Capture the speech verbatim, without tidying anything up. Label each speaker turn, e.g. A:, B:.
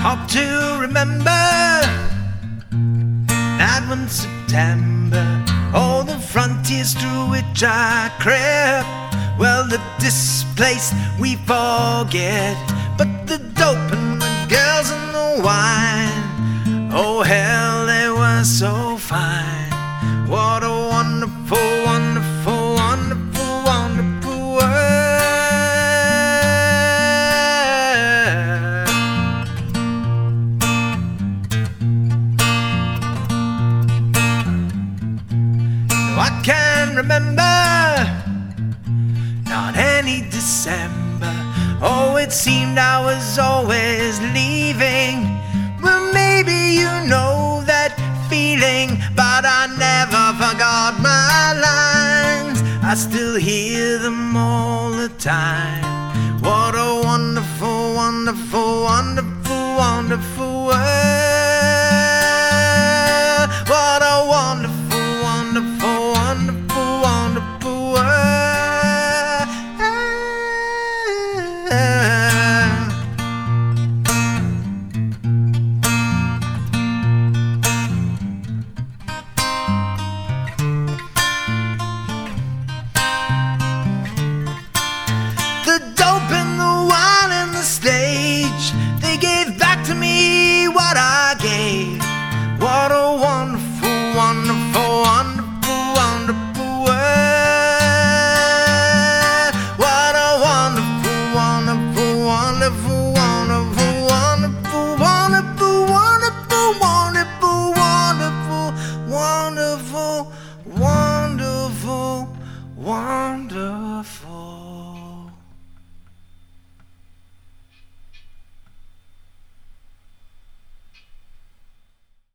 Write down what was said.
A: Hope to remember that one September, all the frontiers through which I crept. Well, the displaced we forget, but the dope and the girls and the wine, oh hell, they were so fine. What a wonderful, wonderful, wonderful, wonderful world. I can remember not any December. Oh, it seemed I was always leaving. Well, maybe you know that feeling, but I never forgot my lines. I still hear them all the time. What a wonderful, wonderful, wonderful, wonderful world. What a wonderful, wonderful, wonderful, wonderful world. The dope and the wine and the stage, they gave back to me what I gave. What a wonderful, wonderful, wonderful, wonderful world. What a wonderful, wonderful, wonderful, wonderful, wonderful, wonderful, wonderful, wonderful, wonderful, wonderful, wonderful, wonderful.